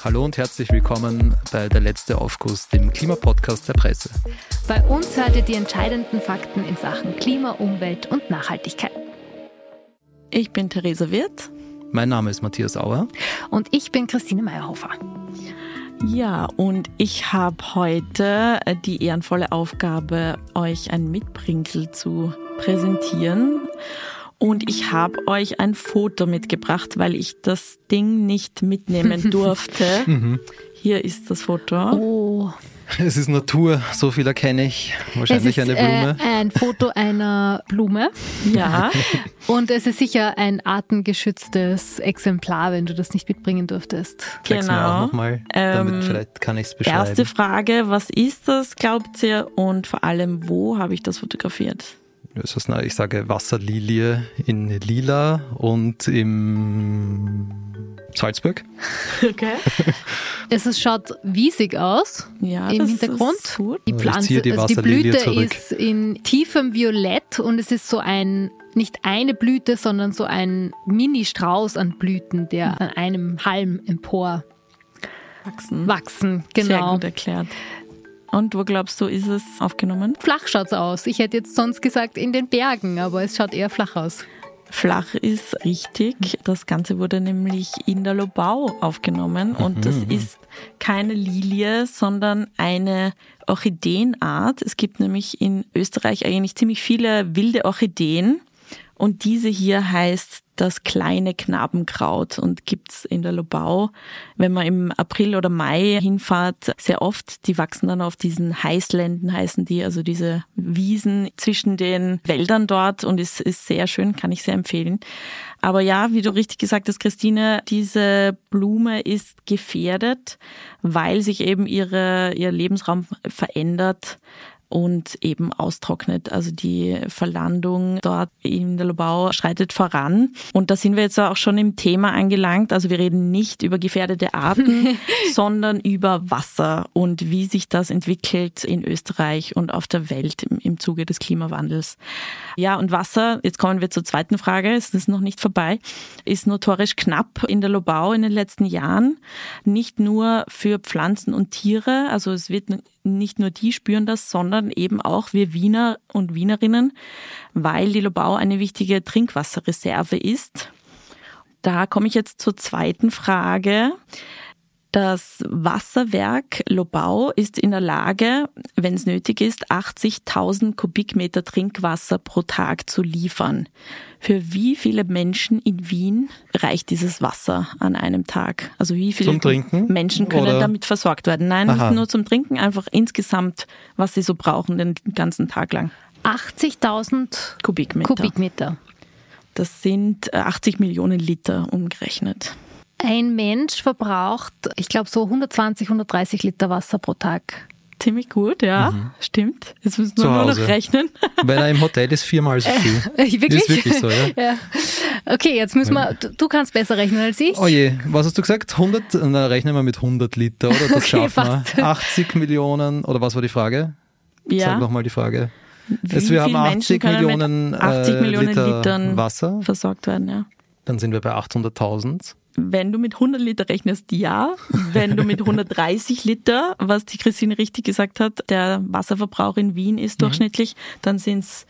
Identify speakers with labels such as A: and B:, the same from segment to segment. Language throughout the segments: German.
A: Hallo und herzlich willkommen bei Der letzte Aufguss, dem Klimapodcast der Presse.
B: Bei uns hört ihr die entscheidenden Fakten in Sachen Klima, Umwelt und Nachhaltigkeit.
C: Ich bin Theresa Wirth.
A: Mein Name ist Matthias Auer.
B: Und ich bin Christine Meyerhofer.
C: Ja, und ich habe heute die ehrenvolle Aufgabe, euch ein Mitbringsel zu präsentieren. Und ich habe euch ein Foto mitgebracht, weil ich das Ding nicht mitnehmen durfte. Hier ist das Foto.
B: Oh.
A: Es ist Natur, so viel erkenne ich. Wahrscheinlich eine Blume.
B: Ein Foto einer Blume.
C: Ja.
B: Und es ist sicher ein artengeschütztes Exemplar, wenn du das nicht mitbringen durftest.
A: Sag's mir auch nochmal, damit vielleicht kann ich es beschreiben.
C: Erste Frage, was ist das, glaubt ihr? Und vor allem, wo habe ich das fotografiert?
A: Ich sage Wasserlilie in Lila und im Salzburg.
C: Okay.
B: Schaut wiesig aus,
C: ja,
B: im
C: das
B: Hintergrund.
C: Ist gut.
B: Die Pflanze, die Blüte ist in tiefem Violett und es ist so nicht eine Blüte, sondern so ein Mini-Strauß an Blüten, der an einem Halm empor wachsen. Genau.
C: Sehr gut erklärt. Und wo glaubst du, ist es aufgenommen?
B: Flach schaut's aus. Ich hätte jetzt sonst gesagt in den Bergen, aber es schaut eher flach aus.
C: Flach ist richtig. Das Ganze wurde nämlich in der Lobau aufgenommen und das ist keine Lilie, sondern eine Orchideenart. Es gibt nämlich in Österreich eigentlich ziemlich viele wilde Orchideen und diese hier heißt das kleine Knabenkraut und gibt's in der Lobau, wenn man im April oder Mai hinfahrt, sehr oft. Die wachsen dann auf diesen Heißländen, heißen die, also diese Wiesen zwischen den Wäldern dort und ist sehr schön, kann ich sehr empfehlen. Aber ja, wie du richtig gesagt hast, Christine, diese Blume ist gefährdet, weil sich eben ihr Lebensraum verändert und eben austrocknet. Also die Verlandung dort in der Lobau schreitet voran. Und da sind wir jetzt auch schon im Thema angelangt. Also wir reden nicht über gefährdete Arten, sondern über Wasser und wie sich das entwickelt in Österreich und auf der Welt im Zuge des Klimawandels. Ja, und Wasser, jetzt kommen wir zur zweiten Frage, es ist noch nicht vorbei, ist notorisch knapp in der Lobau in den letzten Jahren. Nicht nur für Pflanzen und Tiere, also es wird nicht nur die spüren das, sondern eben auch wir Wiener und Wienerinnen, weil die Lobau eine wichtige Trinkwasserreserve ist. Da komme ich jetzt zur zweiten Frage. Das Wasserwerk Lobau ist in der Lage, wenn es nötig ist, 80.000 Kubikmeter Trinkwasser pro Tag zu liefern. Für wie viele Menschen in Wien reicht dieses Wasser an einem Tag? Also wie viele Menschen können damit versorgt werden? Nein, nicht nur zum Trinken, einfach insgesamt, was sie so brauchen den ganzen Tag lang.
B: 80.000 Kubikmeter.
C: Das sind 80 Millionen Liter umgerechnet.
B: Ein Mensch verbraucht, ich glaube, so 120, 130 Liter Wasser pro Tag.
C: Ziemlich gut, ja, stimmt. Jetzt müssen wir nur noch rechnen.
A: Wenn er im Hotel ist, 4-mal so viel.
B: Wirklich?
A: Ist wirklich so, ja.
B: Ja. Okay, jetzt müssen wir, du kannst besser rechnen als ich.
A: Oh je, was hast du gesagt? 100? Dann rechnen wir mit 100 Liter, oder? Das schaffen wir. 80 Millionen, oder was war die Frage?
C: Ja.
A: Sag nochmal die Frage.
C: Wir haben 80 Millionen
A: Litern Wasser
C: versorgt werden, ja.
A: Dann sind wir bei 800.000.
C: Wenn du mit 100 Liter rechnest, ja. Wenn du mit 130 Liter, was die Christine richtig gesagt hat, der Wasserverbrauch in Wien ist durchschnittlich, dann sind es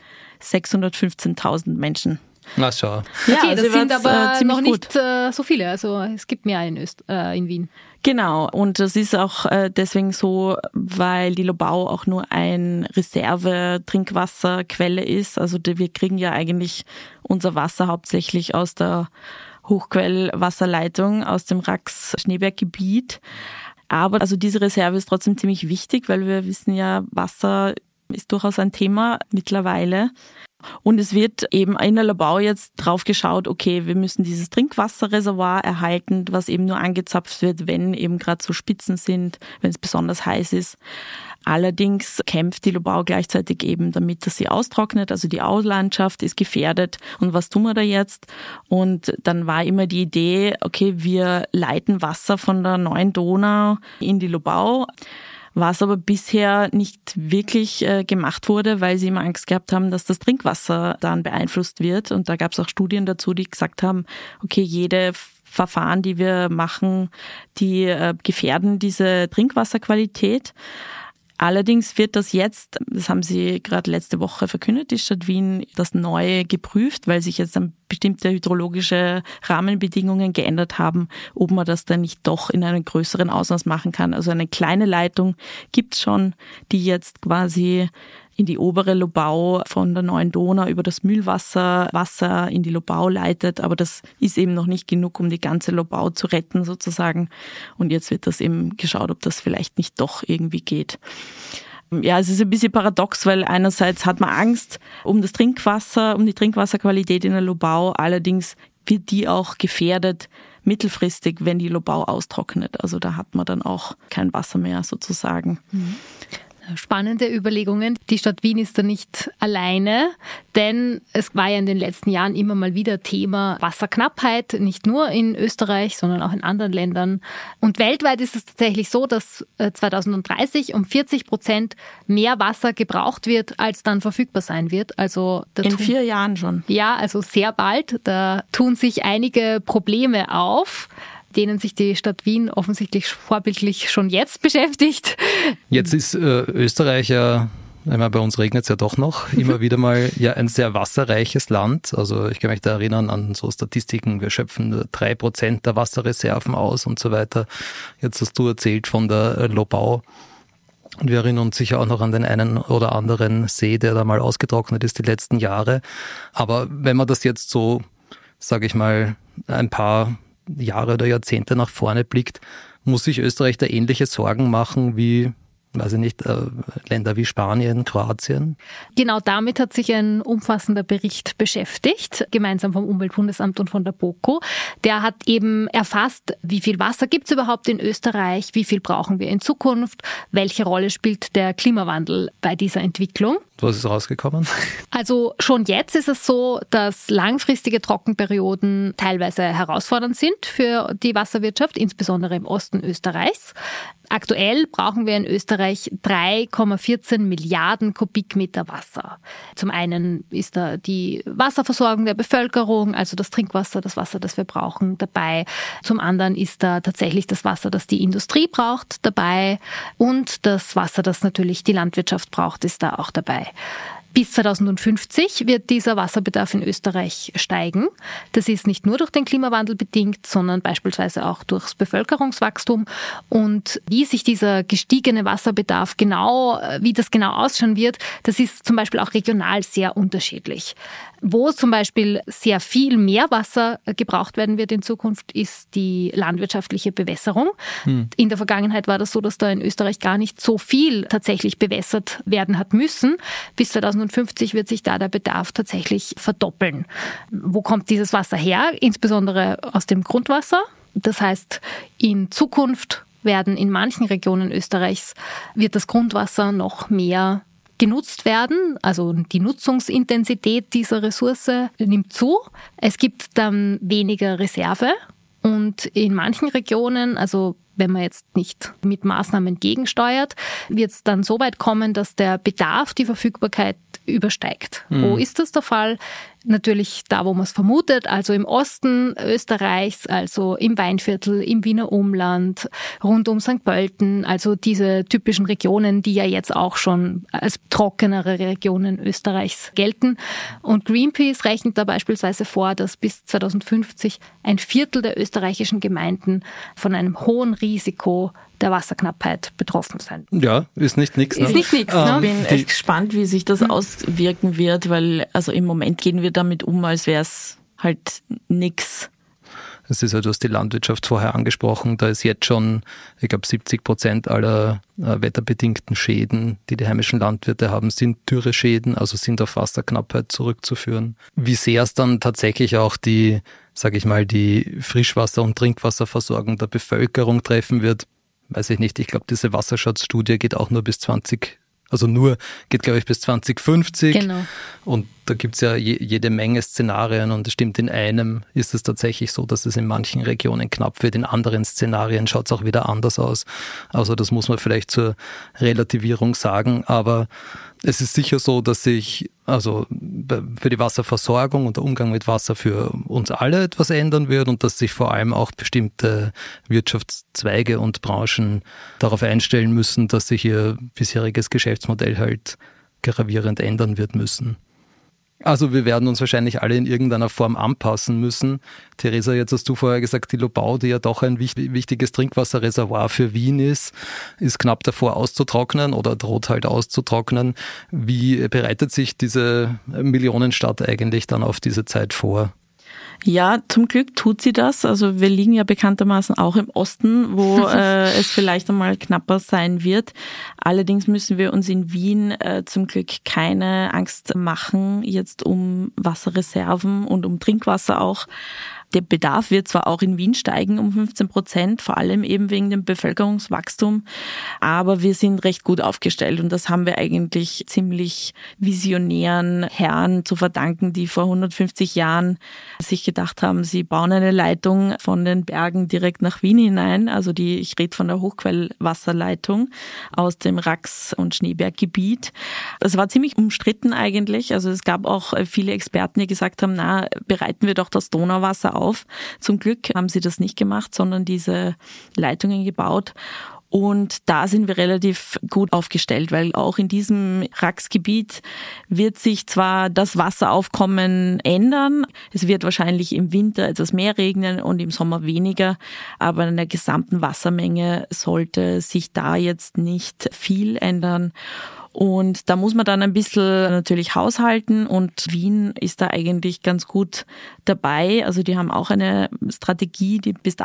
C: 615.000 Menschen.
A: Na schau.
B: Ja, okay,
C: also
B: das sind aber noch
C: nicht
B: so viele. Also es gibt mehr in Wien.
C: Genau, und das ist auch deswegen so, weil die Lobau auch nur ein Reserve-Trinkwasserquelle ist. Also wir kriegen ja eigentlich unser Wasser hauptsächlich aus der Hochquellwasserleitung aus dem Rax-Schneeberggebiet. Aber also diese Reserve ist trotzdem ziemlich wichtig, weil wir wissen ja, Wasser ist durchaus ein Thema mittlerweile. Und es wird eben in der Lobau jetzt drauf geschaut, okay, wir müssen dieses Trinkwasserreservoir erhalten, was eben nur angezapft wird, wenn eben gerade so Spitzen sind, wenn es besonders heiß ist. Allerdings kämpft die Lobau gleichzeitig eben damit, dass sie austrocknet, also die Aulandschaft ist gefährdet. Und was tun wir da jetzt? Und dann war immer die Idee, okay, wir leiten Wasser von der neuen Donau in die Lobau, was aber bisher nicht wirklich gemacht wurde, weil sie immer Angst gehabt haben, dass das Trinkwasser dann beeinflusst wird. Und da gab es auch Studien dazu, die gesagt haben, okay, jede Verfahren, die wir machen, die gefährden diese Trinkwasserqualität. Allerdings wird das jetzt, das haben sie gerade letzte Woche verkündet, die Stadt Wien, das neu geprüft, weil sich jetzt dann bestimmte hydrologische Rahmenbedingungen geändert haben, ob man das dann nicht doch in einem größeren Ausmaß machen kann. Also eine kleine Leitung gibt's schon, die jetzt quasi in die obere Lobau von der Neuen Donau über das Mühlwasser Wasser in die Lobau leitet. Aber das ist eben noch nicht genug, um die ganze Lobau zu retten sozusagen. Und jetzt wird das eben geschaut, ob das vielleicht nicht doch irgendwie geht. Ja, es ist ein bisschen paradox, weil einerseits hat man Angst um das Trinkwasser, um die Trinkwasserqualität in der Lobau. Allerdings wird die auch gefährdet mittelfristig, wenn die Lobau austrocknet. Also da hat man dann auch kein Wasser mehr sozusagen.
B: Spannende Überlegungen. Die Stadt Wien ist da nicht alleine, denn es war ja in den letzten Jahren immer mal wieder Thema Wasserknappheit, nicht nur in Österreich, sondern auch in anderen Ländern. Und weltweit ist es tatsächlich so, dass 2030 um 40% mehr Wasser gebraucht wird, als dann verfügbar sein wird. Also
C: in 4 Jahren schon.
B: Ja, also sehr bald. Da tun sich einige Probleme auf, denen sich die Stadt Wien offensichtlich vorbildlich schon jetzt beschäftigt.
A: Jetzt ist Österreich ja, einmal bei uns regnet es ja doch noch, immer wieder mal ja ein sehr wasserreiches Land. Also ich kann mich da erinnern an so Statistiken, wir schöpfen 3% der Wasserreserven aus und so weiter. Jetzt hast du erzählt von der Lobau. Und wir erinnern uns sicher auch noch an den einen oder anderen See, der da mal ausgetrocknet ist die letzten Jahre. Aber wenn man das jetzt so, sage ich mal, ein paar Jahre oder Jahrzehnte nach vorne blickt, muss sich Österreich da ähnliche Sorgen machen wie, weiß ich nicht, Länder wie Spanien, Kroatien?
B: Genau damit hat sich ein umfassender Bericht beschäftigt, gemeinsam vom Umweltbundesamt und von der BOKU. Der hat eben erfasst, wie viel Wasser gibt es überhaupt in Österreich, wie viel brauchen wir in Zukunft, welche Rolle spielt der Klimawandel bei dieser Entwicklung.
A: Was ist rausgekommen?
B: Also schon jetzt ist es so, dass langfristige Trockenperioden teilweise herausfordernd sind für die Wasserwirtschaft, insbesondere im Osten Österreichs. Aktuell brauchen wir in Österreich 3,14 Milliarden Kubikmeter Wasser. Zum einen ist da die Wasserversorgung der Bevölkerung, also das Trinkwasser, das Wasser, das wir brauchen, dabei. Zum anderen ist da tatsächlich das Wasser, das die Industrie braucht, dabei. Und das Wasser, das natürlich die Landwirtschaft braucht, ist da auch dabei. Bis 2050 wird dieser Wasserbedarf in Österreich steigen. Das ist nicht nur durch den Klimawandel bedingt, sondern beispielsweise auch durchs Bevölkerungswachstum. Und wie sich dieser gestiegene Wasserbedarf wie das genau ausschauen wird, das ist zum Beispiel auch regional sehr unterschiedlich. Wo zum Beispiel sehr viel mehr Wasser gebraucht werden wird in Zukunft, ist die landwirtschaftliche Bewässerung. In der Vergangenheit war das so, dass da in Österreich gar nicht so viel tatsächlich bewässert werden hat müssen. Bis 2050 wird sich da der Bedarf tatsächlich verdoppeln. Wo kommt dieses Wasser her? Insbesondere aus dem Grundwasser. Das heißt, in Zukunft werden in manchen Regionen Österreichs wird das Grundwasser noch mehr genutzt werden, also die Nutzungsintensität dieser Ressource nimmt zu. Es gibt dann weniger Reserve und in manchen Regionen, also wenn man jetzt nicht mit Maßnahmen gegensteuert, wird es dann so weit kommen, dass der Bedarf die Verfügbarkeit übersteigt. Wo ist das der Fall? Natürlich da, wo man es vermutet, also im Osten Österreichs, also im Weinviertel, im Wiener Umland, rund um St. Pölten, also diese typischen Regionen, die ja jetzt auch schon als trockenere Regionen Österreichs gelten. Und Greenpeace rechnet da beispielsweise vor, dass bis 2050 ein Viertel der österreichischen Gemeinden von einem hohen Risiko der Wasserknappheit betroffen sein.
A: Ja, ist nicht nix.
B: Ist nicht nix, ne?
C: Ich bin echt gespannt, wie sich das auswirken wird, weil also im Moment gehen wir damit um, als wäre es halt nix.
A: Es ist ja, du hast die Landwirtschaft vorher angesprochen, da ist jetzt schon, ich glaube 70% aller wetterbedingten Schäden, die die heimischen Landwirte haben, sind Dürreschäden, also sind auf Wasserknappheit zurückzuführen. Wie sehr es dann tatsächlich auch die, sage ich mal, die Frischwasser- und Trinkwasserversorgung der Bevölkerung treffen wird, weiß ich nicht. Ich glaube, diese Wasserschatzstudie geht auch nur bis 2050. Genau. Und da gibt es ja jede Menge Szenarien und es stimmt, in einem ist es tatsächlich so, dass es in manchen Regionen knapp wird, in anderen Szenarien schaut es auch wieder anders aus. Also das muss man vielleicht zur Relativierung sagen, aber es ist sicher so, dass sich also für die Wasserversorgung und der Umgang mit Wasser für uns alle etwas ändern wird und dass sich vor allem auch bestimmte Wirtschaftszweige und Branchen darauf einstellen müssen, dass sich ihr bisheriges Geschäftsmodell halt gravierend ändern wird müssen. Also wir werden uns wahrscheinlich alle in irgendeiner Form anpassen müssen. Theresa, jetzt hast du vorher gesagt, die Lobau, die ja doch ein wichtiges Trinkwasserreservoir für Wien ist knapp davor auszutrocknen oder droht halt auszutrocknen. Wie bereitet sich diese Millionenstadt eigentlich dann auf diese Zeit vor?
C: Ja, zum Glück tut sie das. Also wir liegen ja bekanntermaßen auch im Osten, wo es vielleicht einmal knapper sein wird. Allerdings müssen wir uns in Wien zum Glück keine Angst machen, jetzt um Wasserreserven und um Trinkwasser auch. Der Bedarf wird zwar auch in Wien steigen um 15%, vor allem eben wegen dem Bevölkerungswachstum, aber wir sind recht gut aufgestellt und das haben wir eigentlich ziemlich visionären Herren zu verdanken, die vor 150 Jahren sich gedacht haben, sie bauen eine Leitung von den Bergen direkt nach Wien hinein. Also ich rede von der Hochquellwasserleitung aus dem Rax- und Schneeberggebiet. Das war ziemlich umstritten eigentlich. Also es gab auch viele Experten, die gesagt haben, bereiten wir doch das Donauwasser auf. Zum Glück haben sie das nicht gemacht, sondern diese Leitungen gebaut. Und da sind wir relativ gut aufgestellt, weil auch in diesem Rax-Gebiet wird sich zwar das Wasseraufkommen ändern. Es wird wahrscheinlich im Winter etwas mehr regnen und im Sommer weniger. Aber in der gesamten Wassermenge sollte sich da jetzt nicht viel ändern. Und da muss man dann ein bisschen natürlich haushalten und Wien ist da eigentlich ganz gut dabei. Also die haben auch eine Strategie, die bis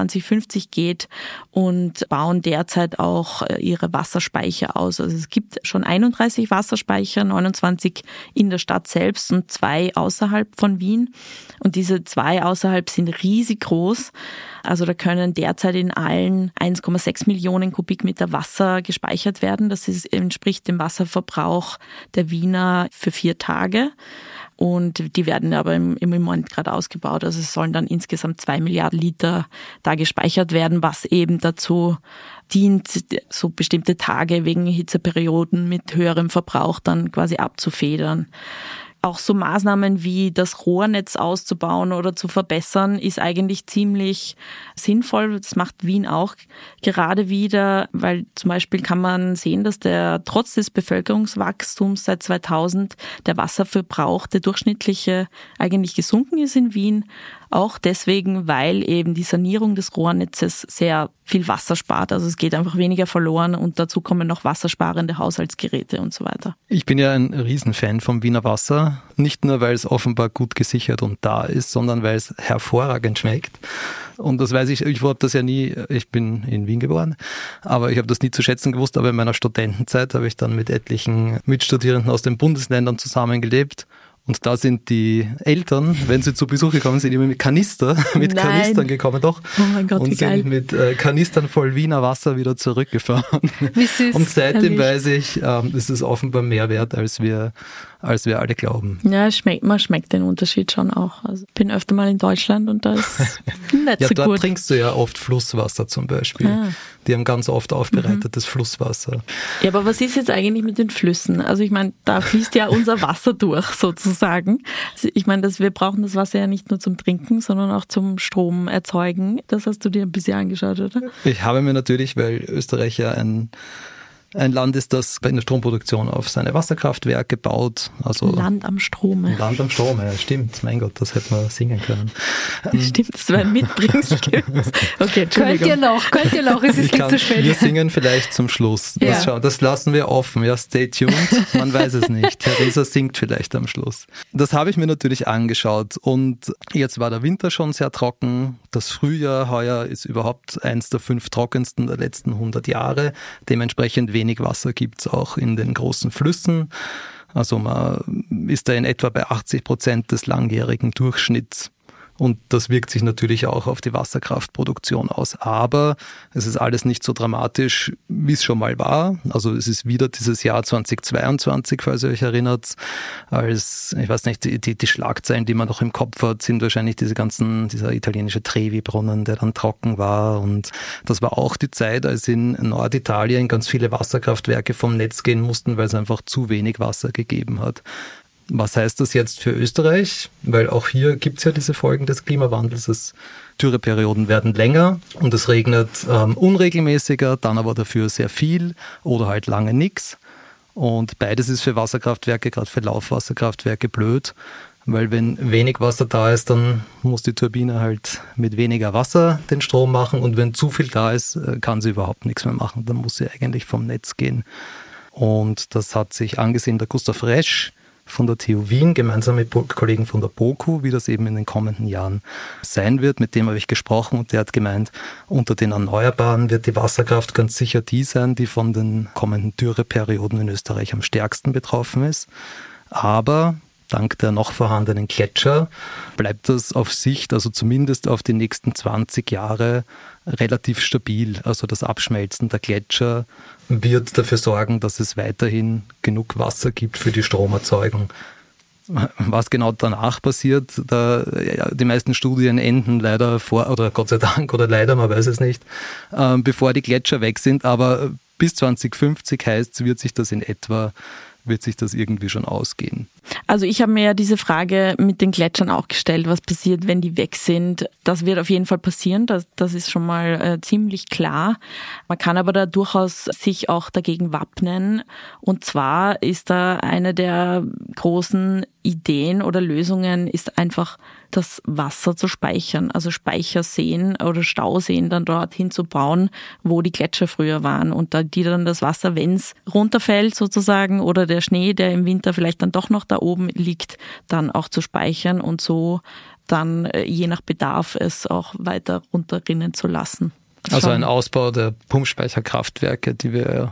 C: 2050 geht und bauen derzeit auch ihre Wasserspeicher aus. Also es gibt schon 31 Wasserspeicher, 29 in der Stadt selbst und 2 außerhalb von Wien. Und diese 2 außerhalb sind riesig groß. Also da können derzeit in allen 1,6 Millionen Kubikmeter Wasser gespeichert werden. Das entspricht dem Wasserverbrauch der Wiener für 4 Tage. Und die werden aber im Moment gerade ausgebaut. Also es sollen dann insgesamt 2 Milliarden Liter da gespeichert werden, was eben dazu dient, so bestimmte Tage wegen Hitzeperioden mit höherem Verbrauch dann quasi abzufedern. Auch so Maßnahmen wie das Rohrnetz auszubauen oder zu verbessern, ist eigentlich ziemlich sinnvoll. Das macht Wien auch gerade wieder, weil zum Beispiel kann man sehen, dass trotz des Bevölkerungswachstums seit 2000 der Wasserverbrauch, der durchschnittliche, eigentlich gesunken ist in Wien. Auch deswegen, weil eben die Sanierung des Rohrnetzes sehr viel Wasser spart. Also es geht einfach weniger verloren und dazu kommen noch wassersparende Haushaltsgeräte und so weiter.
A: Ich bin ja ein Riesenfan vom Wiener Wasser. Nicht nur, weil es offenbar gut gesichert und da ist, sondern weil es hervorragend schmeckt. Und das weiß ich habe das ja nie, ich bin in Wien geboren, aber ich habe das nie zu schätzen gewusst. Aber in meiner Studentenzeit habe ich dann mit etlichen Mitstudierenden aus den Bundesländern zusammengelebt. Und da sind die Eltern, wenn sie zu Besuch gekommen sind, immer mit Kanistern gekommen, doch.
C: Oh mein Gott,
A: und sind mit Kanistern voll Wiener Wasser wieder zurückgefahren.
B: Wie süß.
A: Und seitdem weiß ich, ist es offenbar mehr wert, als wir alle glauben.
C: Ja, man schmeckt den Unterschied schon auch. Also ich bin öfter mal in Deutschland und da ist nicht so gut.
A: Ja, dort trinkst du ja oft Flusswasser zum Beispiel. Ah. Die haben ganz oft aufbereitetes Flusswasser.
C: Ja, aber was ist jetzt eigentlich mit den Flüssen? Also ich meine, da fließt ja unser Wasser durch sozusagen. Also ich meine, wir brauchen das Wasser ja nicht nur zum Trinken, sondern auch zum Strom erzeugen. Das hast du dir ein bisschen angeschaut, oder?
A: Ich habe mir natürlich, weil Österreich ja ein Land ist, das in der Stromproduktion auf seine Wasserkraftwerke baut. Also
C: Land am Strome.
A: Land am Strome, ja, stimmt. Mein Gott, das hätte man singen können.
C: Stimmt, das wäre ein Mitbringsel. Okay,
B: Könnt ihr noch, es ist nicht zu spät.
A: Wir singen vielleicht zum Schluss. Das lassen wir offen, ja, stay tuned. Man weiß es nicht. Theresa singt vielleicht am Schluss. Das habe ich mir natürlich angeschaut und jetzt war der Winter schon sehr trocken. Das Frühjahr heuer ist überhaupt eins der 5 trockensten der letzten 100 Jahre. Dementsprechend wenig Wasser gibt es auch in den großen Flüssen. Also man ist da in etwa bei 80% des langjährigen Durchschnitts. Und das wirkt sich natürlich auch auf die Wasserkraftproduktion aus. Aber es ist alles nicht so dramatisch, wie es schon mal war. Also es ist wieder dieses Jahr 2022, falls ihr euch erinnert, als, ich weiß nicht, die Schlagzeilen, die man noch im Kopf hat, sind wahrscheinlich dieser italienische Trevi-Brunnen, der dann trocken war. Und das war auch die Zeit, als in Norditalien ganz viele Wasserkraftwerke vom Netz gehen mussten, weil es einfach zu wenig Wasser gegeben hat. Was heißt das jetzt für Österreich? Weil auch hier gibt es ja diese Folgen des Klimawandels. Dürreperioden werden länger und es regnet unregelmäßiger, dann aber dafür sehr viel oder halt lange nichts. Und beides ist für Wasserkraftwerke, gerade für Laufwasserkraftwerke, blöd, weil wenn wenig Wasser da ist, dann muss die Turbine halt mit weniger Wasser den Strom machen und wenn zu viel da ist, kann sie überhaupt nichts mehr machen. Dann muss sie eigentlich vom Netz gehen. Und das hat sich angesehen der Gustav Resch von der TU Wien, gemeinsam mit Kollegen von der BOKU, wie das eben in den kommenden Jahren sein wird. Mit dem habe ich gesprochen und der hat gemeint, unter den Erneuerbaren wird die Wasserkraft ganz sicher die sein, die von den kommenden Dürreperioden in Österreich am stärksten betroffen ist. Aber dank der noch vorhandenen Gletscher bleibt das auf Sicht, also zumindest auf die nächsten 20 Jahre, relativ stabil. Also das Abschmelzen der Gletscher wird dafür sorgen, dass es weiterhin genug Wasser gibt für die Stromerzeugung. Was genau danach passiert, die meisten Studien enden leider oder Gott sei Dank oder leider, man weiß es nicht, bevor die Gletscher weg sind. Aber bis 2050 heißt es, wird sich das irgendwie schon ausgehen.
C: Also ich habe mir ja diese Frage mit den Gletschern auch gestellt, was passiert, wenn die weg sind. Das wird auf jeden Fall passieren, das ist schon mal ziemlich klar. Man kann aber da durchaus sich auch dagegen wappnen. Und zwar ist da eine der großen Ideen oder Lösungen ist einfach, das Wasser zu speichern, also Speicherseen oder Stauseen dann dorthin zu bauen, wo die Gletscher früher waren und die dann das Wasser, wenn es runterfällt sozusagen oder der Schnee, der im Winter vielleicht dann doch noch da oben liegt, dann auch zu speichern und so dann je nach Bedarf es auch weiter runterrinnen zu lassen.
A: Also ein Ausbau der Pumpspeicherkraftwerke, auf die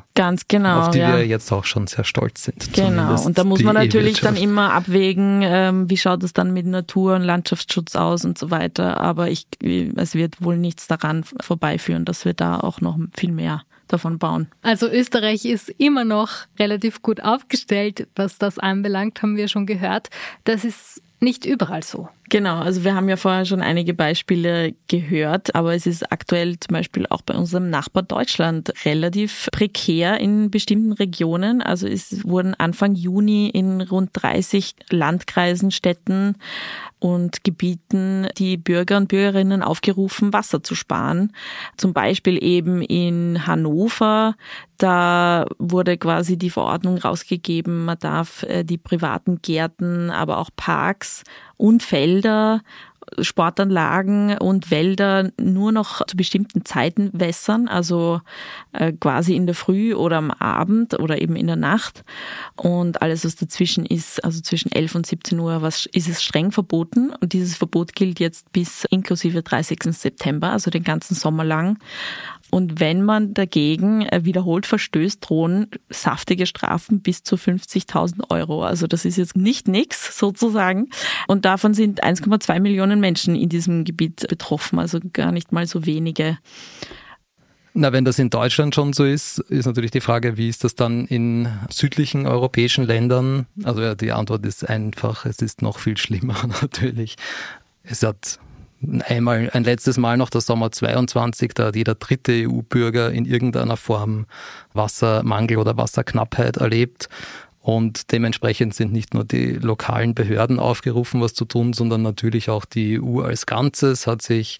A: wir jetzt auch schon sehr stolz sind.
C: Genau, und da muss man natürlich dann immer abwägen, wie schaut es dann mit Natur- und Landschaftsschutz aus und so weiter. Aber es wird wohl nichts daran vorbeiführen, dass wir da auch noch viel mehr davon bauen.
B: Also Österreich ist immer noch relativ gut aufgestellt, was das anbelangt, haben wir schon gehört. Das ist nicht überall so.
C: Genau, also wir haben ja vorher schon einige Beispiele gehört, aber es ist aktuell zum Beispiel auch bei unserem Nachbar Deutschland relativ prekär in bestimmten Regionen. Also es wurden Anfang Juni in rund 30 Landkreisen, Städten und Gebieten die Bürger und Bürgerinnen aufgerufen, Wasser zu sparen. Zum Beispiel eben in Hannover, da wurde quasi die Verordnung rausgegeben, man darf die privaten Gärten, aber auch Parks und Felder, Sportanlagen und Wälder nur noch zu bestimmten Zeiten wässern, also quasi in der Früh oder am Abend oder eben in der Nacht. Und alles, was dazwischen ist, also zwischen 11 und 17 Uhr, ist es streng verboten. Und dieses Verbot gilt jetzt bis inklusive 30. September, also den ganzen Sommer lang. Und wenn man dagegen wiederholt verstößt, drohen saftige Strafen bis zu 50.000 Euro. Also das ist jetzt nicht nix sozusagen. Und davon sind 1,2 Millionen Menschen in diesem Gebiet betroffen, also gar nicht mal so wenige.
A: Na, wenn das in Deutschland schon so ist natürlich die Frage, wie ist das dann in südlichen europäischen Ländern? Also ja, die Antwort ist einfach, es ist noch viel schlimmer natürlich. Es hat ein letztes Mal noch der Sommer 22, da hat jeder dritte EU-Bürger in irgendeiner Form Wassermangel oder Wasserknappheit erlebt. Und dementsprechend sind nicht nur die lokalen Behörden aufgerufen, was zu tun, sondern natürlich auch die EU als Ganzes hat sich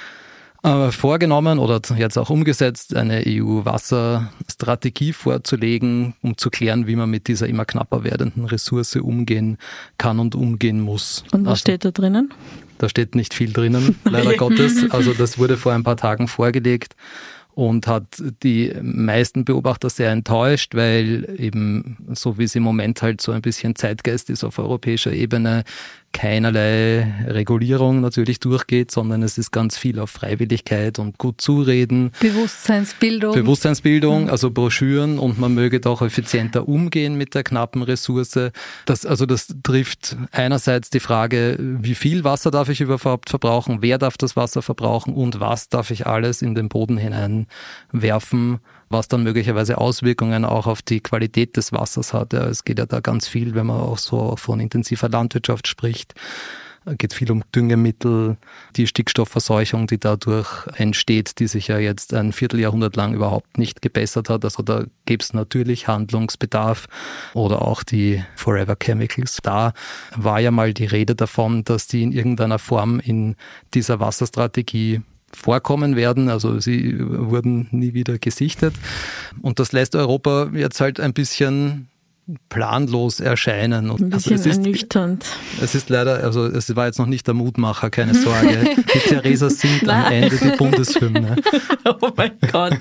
A: vorgenommen oder jetzt auch umgesetzt, eine EU-Wasserstrategie vorzulegen, um zu klären, wie man mit dieser immer knapper werdenden Ressource umgehen kann und umgehen muss.
C: Und was steht da drinnen?
A: Da steht nicht viel drinnen, leider Gottes. Also das wurde vor ein paar Tagen vorgelegt und hat die meisten Beobachter sehr enttäuscht, weil eben, so wie es im Moment halt so ein bisschen Zeitgeist ist auf europäischer Ebene, keinerlei Regulierung natürlich durchgeht, sondern es ist ganz viel auf Freiwilligkeit und gut zureden. Bewusstseinsbildung, also Broschüren, und man möge doch effizienter umgehen mit der knappen Ressource. Das trifft einerseits die Frage, wie viel Wasser darf ich überhaupt verbrauchen, wer darf das Wasser verbrauchen und was darf ich alles in den Boden hineinwerfen, was dann möglicherweise Auswirkungen auch auf die Qualität des Wassers hat. Ja, es geht ja da ganz viel, wenn man auch so von intensiver Landwirtschaft spricht. Es geht viel um Düngemittel, die Stickstoffverseuchung, die dadurch entsteht, die sich ja jetzt ein Vierteljahrhundert lang überhaupt nicht gebessert hat. Also da gäbe es natürlich Handlungsbedarf, oder auch die Forever Chemicals. Da war ja mal die Rede davon, dass die in irgendeiner Form in dieser Wasserstrategie vorkommen werden. Also sie wurden nie wieder gesichtet. Und das lässt Europa jetzt halt ein bisschen planlos erscheinen.
C: Ein bisschen ernüchternd.
A: Es ist leider, also es war jetzt noch nicht der Mutmacher, keine Sorge. Die Theresa singt am Ende die Bundeshymne.
C: Oh mein Gott.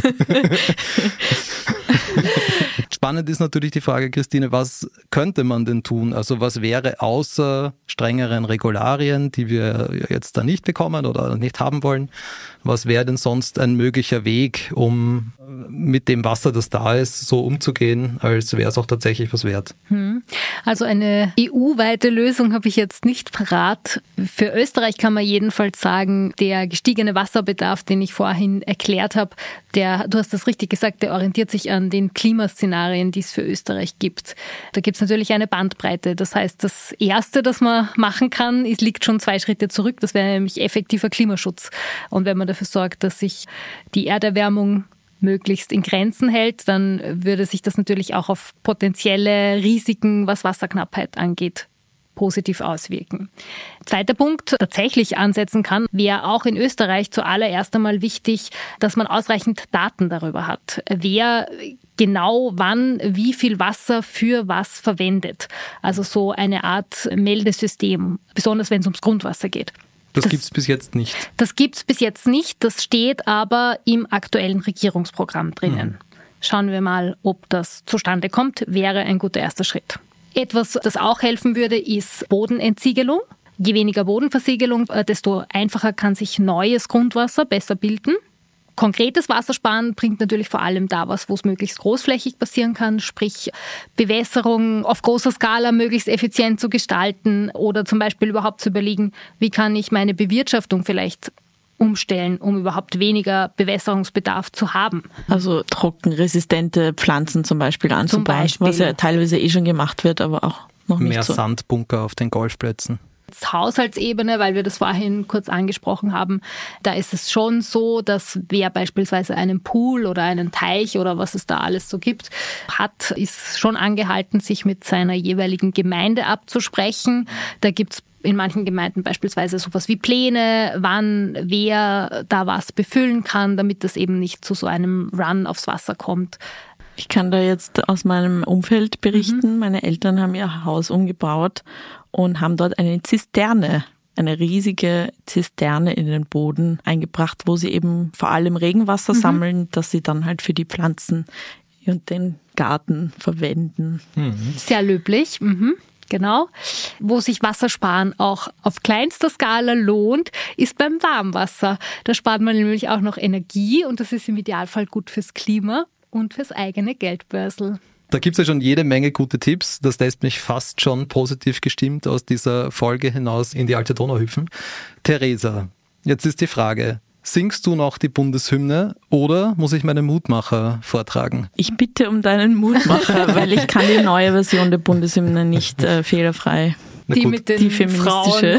A: Spannend ist natürlich die Frage, Christine, was könnte man denn tun? Also was wäre außer strengeren Regularien, die wir jetzt da nicht bekommen oder nicht haben wollen, was wäre denn sonst ein möglicher Weg, um mit dem Wasser, das da ist, so umzugehen, als wäre es auch tatsächlich was wert?
B: Also eine EU-weite Lösung habe ich jetzt nicht parat. Für Österreich kann man jedenfalls sagen, der gestiegene Wasserbedarf, den ich vorhin erklärt habe, du hast das richtig gesagt, der orientiert sich an den Klimaszenarien, die es für Österreich gibt. Da gibt es natürlich eine Bandbreite. Das heißt, das Erste, das man machen kann, liegt schon 2 Schritte zurück. Das wäre nämlich effektiver Klimaschutz. Und wenn man dafür sorgt, dass sich die Erderwärmung möglichst in Grenzen hält, dann würde sich das natürlich auch auf potenzielle Risiken, was Wasserknappheit angeht, positiv auswirken. Zweiter Punkt, tatsächlich ansetzen kann, wäre auch in Österreich zuallererst einmal wichtig, dass man ausreichend Daten darüber hat. Wer genau wann wie viel Wasser für was verwendet. Also so eine Art Meldesystem, besonders wenn es ums Grundwasser geht.
A: Das gibt es bis jetzt nicht.
B: Das gibt es bis jetzt nicht, das steht aber im aktuellen Regierungsprogramm drinnen. Schauen wir mal, ob das zustande kommt, wäre ein guter erster Schritt. Etwas, das auch helfen würde, ist Bodenentsiegelung. Je weniger Bodenversiegelung, desto einfacher kann sich neues Grundwasser besser bilden. Konkretes Wassersparen bringt natürlich vor allem da was, wo es möglichst großflächig passieren kann, sprich Bewässerung auf großer Skala möglichst effizient zu gestalten oder zum Beispiel überhaupt zu überlegen, wie kann ich meine Bewirtschaftung vielleicht umstellen, um überhaupt weniger Bewässerungsbedarf zu haben.
C: Also trockenresistente Pflanzen zum Beispiel anzubauen, was ja teilweise schon gemacht wird, aber auch noch nicht
A: mehr
C: so.
A: Mehr Sandbunker auf den Golfplätzen.
B: Haushaltsebene, weil wir das vorhin kurz angesprochen haben, da ist es schon so, dass wer beispielsweise einen Pool oder einen Teich oder was es da alles so gibt, hat, ist schon angehalten, sich mit seiner jeweiligen Gemeinde abzusprechen. Da gibt es in manchen Gemeinden beispielsweise sowas wie Pläne, wann wer da was befüllen kann, damit das eben nicht zu so einem Run aufs Wasser kommt.
C: Ich kann da jetzt aus meinem Umfeld berichten. Meine Eltern haben ihr Haus umgebaut und haben dort eine Zisterne, eine riesige Zisterne in den Boden eingebracht, wo sie eben vor allem Regenwasser sammeln, das sie dann halt für die Pflanzen und den Garten verwenden.
B: Sehr löblich. Genau. Wo sich Wassersparen auch auf kleinster Skala lohnt, ist beim Warmwasser. Da spart man nämlich auch noch Energie und das ist im Idealfall gut fürs Klima und fürs eigene Geldbörsel.
A: Da gibt es ja schon jede Menge gute Tipps. Das lässt mich fast schon positiv gestimmt aus dieser Folge hinaus in die alte Donau hüpfen. Theresa, jetzt ist die Frage, singst du noch die Bundeshymne oder muss ich meinen Mutmacher vortragen?
C: Ich bitte um deinen Mutmacher, weil ich kann die neue Version der Bundeshymne nicht fehlerfrei.
B: Die feministische.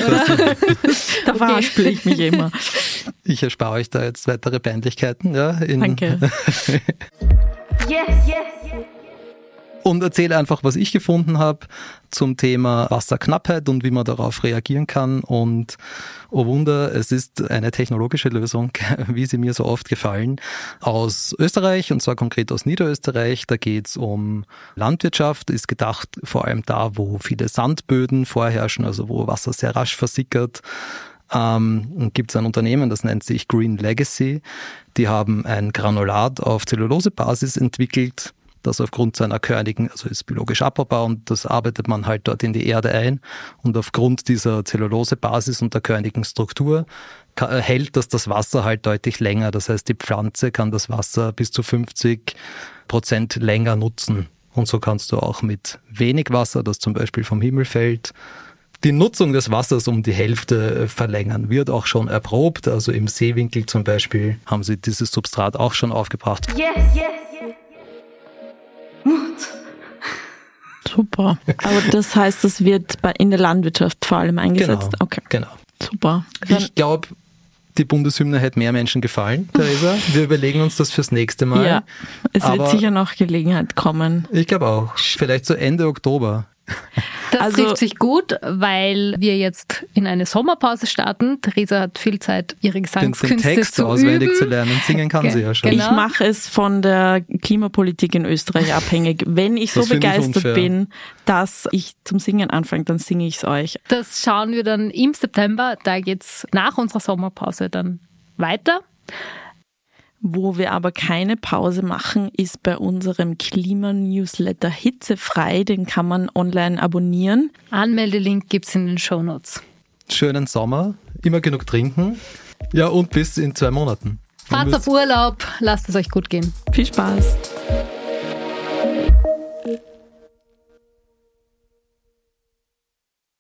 C: Da verhaspel ich mich immer.
A: Ich erspare euch da jetzt weitere Peinlichkeiten. Ja,
C: Danke.
B: Yes.
A: Und erzähle einfach, was ich gefunden habe zum Thema Wasserknappheit und wie man darauf reagieren kann. Und oh Wunder, es ist eine technologische Lösung, wie sie mir so oft gefallen, aus Österreich, und zwar konkret aus Niederösterreich. Da geht es um Landwirtschaft, ist gedacht vor allem da, wo viele Sandböden vorherrschen, also wo Wasser sehr rasch versickert. Gibt es ein Unternehmen, das nennt sich Green Legacy. Die haben ein Granulat auf Zellulosebasis entwickelt. das aufgrund seiner körnigen, also ist biologisch abbaubar und das arbeitet man halt dort in die Erde ein und aufgrund dieser Zellulosebasis und der körnigen Struktur hält das Wasser halt deutlich länger. Das heißt, die Pflanze kann das Wasser bis zu 50% länger nutzen. Und so kannst du auch mit wenig Wasser, das zum Beispiel vom Himmel fällt, die Nutzung des Wassers um die Hälfte verlängern. Wird auch schon erprobt. Also im Seewinkel zum Beispiel haben sie dieses Substrat auch schon aufgebracht.
D: Yes.
C: Super. Aber das heißt, das wird in der Landwirtschaft vor allem eingesetzt?
A: Genau,
C: okay.
A: Genau.
C: Super.
A: Ich glaube, die Bundeshymne hätte mehr Menschen gefallen, Theresa. Wir überlegen uns das fürs nächste Mal.
C: Ja, es wird sicher noch Gelegenheit kommen.
A: Ich glaube auch. Vielleicht so Ende Oktober.
B: Das trifft sich gut, weil wir jetzt in eine Sommerpause starten. Theresa hat viel Zeit, ihre Gesangskünste
A: den Text
B: zu
A: auswendig
B: üben.
A: zu lernen. Singen kann sie ja schon.
B: Genau.
C: Ich mache es von der Klimapolitik in Österreich abhängig. Wenn ich so begeistert bin, dass ich zum Singen anfange, dann singe ich es euch.
B: Das schauen wir dann im September. Da geht's nach unserer Sommerpause dann weiter.
C: Wo wir aber keine Pause machen, ist bei unserem Klimanewsletter Hitzefrei. Den kann man online abonnieren.
B: Anmeldelink gibt's in den Shownotes.
A: Schönen Sommer, immer genug trinken. Ja, und bis in 2 Monaten.
B: Fahrt auf Urlaub, lasst es euch gut gehen.
C: Viel Spaß.